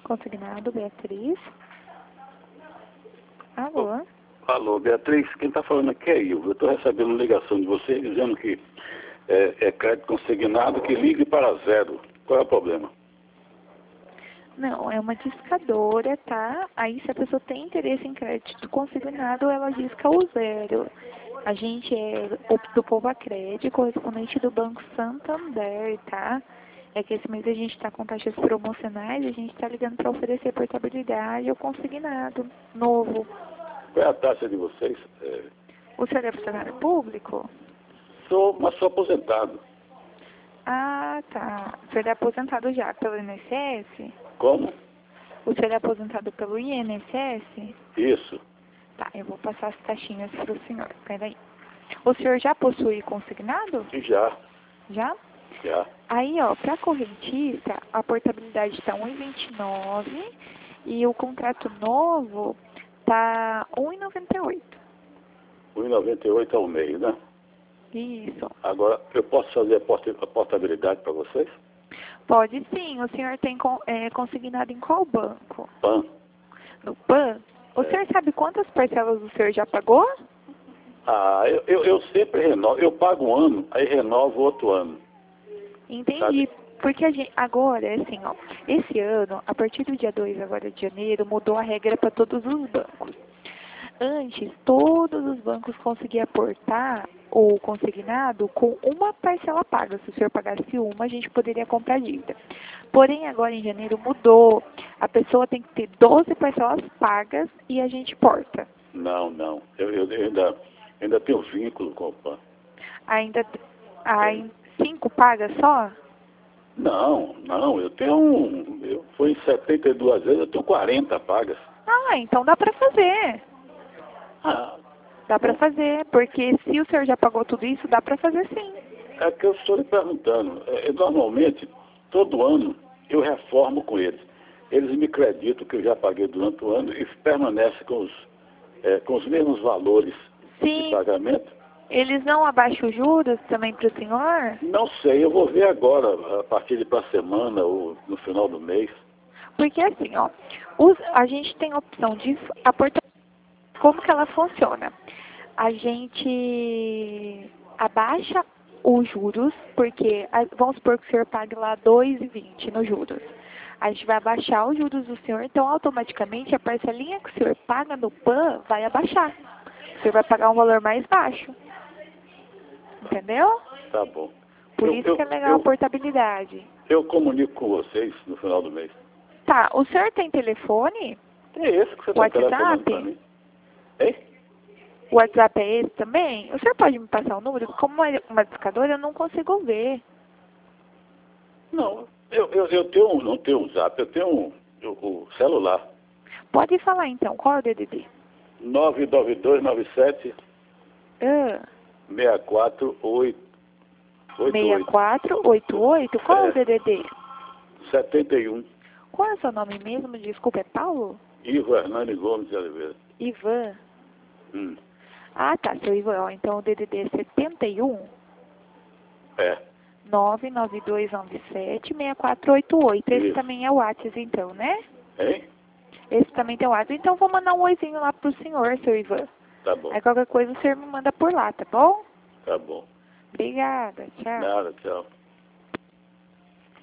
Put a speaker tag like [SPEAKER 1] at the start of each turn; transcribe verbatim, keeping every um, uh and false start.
[SPEAKER 1] Consignado, Beatriz. Alô?
[SPEAKER 2] Alô, Beatriz, quem está falando aqui é eu. Eu estou recebendo ligação de você dizendo que é, é crédito consignado, que ligue para zero. Qual é o problema?
[SPEAKER 1] Não, é uma discadora, tá? Aí se a pessoa tem interesse em crédito consignado, ela disca o zero. A gente é do Povacred, correspondente do Banco Santander, tá? É que esse mês a gente está com taxas promocionais e a gente está ligando para oferecer portabilidade ou consignado novo.
[SPEAKER 2] Qual é a taxa de vocês? É...
[SPEAKER 1] O senhor é funcionário público?
[SPEAKER 2] Sou, mas sou aposentado.
[SPEAKER 1] Ah, tá. O senhor é aposentado já pelo I N S S?
[SPEAKER 2] Como?
[SPEAKER 1] O senhor é aposentado pelo I N S S?
[SPEAKER 2] Isso.
[SPEAKER 1] Tá, eu vou passar as taxinhas para o senhor. Peraí. O senhor já possui consignado?
[SPEAKER 2] Já.
[SPEAKER 1] Já?
[SPEAKER 2] Já.
[SPEAKER 1] Aí, ó, para correntista, a portabilidade está um real e vinte e nove centavos e o contrato novo tá um real e noventa e oito
[SPEAKER 2] um real e noventa e oito centavos ao mês, né?
[SPEAKER 1] Isso.
[SPEAKER 2] Agora, eu posso fazer a porta- a portabilidade para vocês?
[SPEAKER 1] Pode sim. O senhor tem con- é, consignado em qual banco?
[SPEAKER 2] Pan.
[SPEAKER 1] No Pan? O
[SPEAKER 2] É.
[SPEAKER 1] senhor sabe quantas parcelas o senhor já pagou?
[SPEAKER 2] Ah, eu, eu, eu sempre renovo. Eu pago um ano, aí renovo outro ano.
[SPEAKER 1] Entendi.
[SPEAKER 2] Sabe?
[SPEAKER 1] Porque a gente, agora, é assim, ó, esse ano, a partir do dia dois agora de janeiro, mudou a regra para todos os bancos. Antes, todos os bancos conseguiam aportar o consignado com uma parcela paga. Se o senhor pagasse uma, a gente poderia comprar dívida. Porém, agora em janeiro mudou. A pessoa tem que ter doze parcelas pagas e a gente porta.
[SPEAKER 2] Não, não. Eu, eu ainda, ainda tenho vínculo com o Pan.
[SPEAKER 1] Ainda, ai, cinco pagas só?
[SPEAKER 2] Não, não. Eu tenho um... Eu fui em setenta e duas vezes, eu tenho quarenta pagas.
[SPEAKER 1] Ah, então dá para fazer.
[SPEAKER 2] Ah,
[SPEAKER 1] Dá para fazer, porque se o senhor já pagou tudo isso, dá para fazer sim.
[SPEAKER 2] é que eu estou lhe perguntando. É, normalmente, todo ano, eu reformo com eles. Eles me acreditam que eu já paguei durante o ano e permanece com os, é, com os mesmos valores
[SPEAKER 1] Sim.
[SPEAKER 2] de pagamento.
[SPEAKER 1] Eles não abaixam os juros também para o senhor?
[SPEAKER 2] Não sei, eu vou ver agora, a partir de para a semana ou no final do mês.
[SPEAKER 1] Porque assim, ó, os, a gente tem a opção de aportar. Como que ela funciona? A gente abaixa os juros, porque a- vamos supor que o senhor pague lá dois reais e vinte centavos nos juros. A gente vai abaixar os juros do senhor, então automaticamente a parcelinha que o senhor paga no Pan vai abaixar. O senhor vai pagar um valor mais baixo. Entendeu?
[SPEAKER 2] Tá bom.
[SPEAKER 1] Por
[SPEAKER 2] Eu,
[SPEAKER 1] isso
[SPEAKER 2] eu,
[SPEAKER 1] que é legal
[SPEAKER 2] eu,
[SPEAKER 1] a portabilidade.
[SPEAKER 2] eu comunico com vocês no final do mês.
[SPEAKER 1] Tá, o senhor tem telefone?
[SPEAKER 2] É esse que você está telefonando para mim. Hein?
[SPEAKER 1] O WhatsApp é esse também? O senhor pode me passar o número? Como é uma discadora, eu não consigo ver.
[SPEAKER 2] Não, eu, eu, eu tenho, um- não tenho um zap, eu tenho um, o, o celular.
[SPEAKER 1] Pode falar então, qual é o D D D?
[SPEAKER 2] nove nove dois nove sete
[SPEAKER 1] Ah,
[SPEAKER 2] seis quatro oito
[SPEAKER 1] seis quatro oito oito, qual é o
[SPEAKER 2] É.
[SPEAKER 1] D D D?
[SPEAKER 2] setenta e um.
[SPEAKER 1] Qual é o seu nome mesmo? Desculpa, é Paulo?
[SPEAKER 2] Ivo Hernani Gomes de Oliveira.
[SPEAKER 1] Ivan.
[SPEAKER 2] Hum.
[SPEAKER 1] Ah, tá, seu Ivan. Ó, então o D D D é setenta e um,
[SPEAKER 2] É.
[SPEAKER 1] nove nove dois nove sete, seis quatro oito oito. Esse
[SPEAKER 2] Isso.
[SPEAKER 1] também é o WhatsApp então, né?
[SPEAKER 2] Hein?
[SPEAKER 1] Esse também tem o WhatsApp. Então vou mandar um oizinho lá pro senhor, seu Ivan.
[SPEAKER 2] Tá bom.
[SPEAKER 1] Aí qualquer coisa o senhor me manda por lá, tá bom?
[SPEAKER 2] Tá bom.
[SPEAKER 1] Obrigada, tchau.
[SPEAKER 2] Nada, tchau.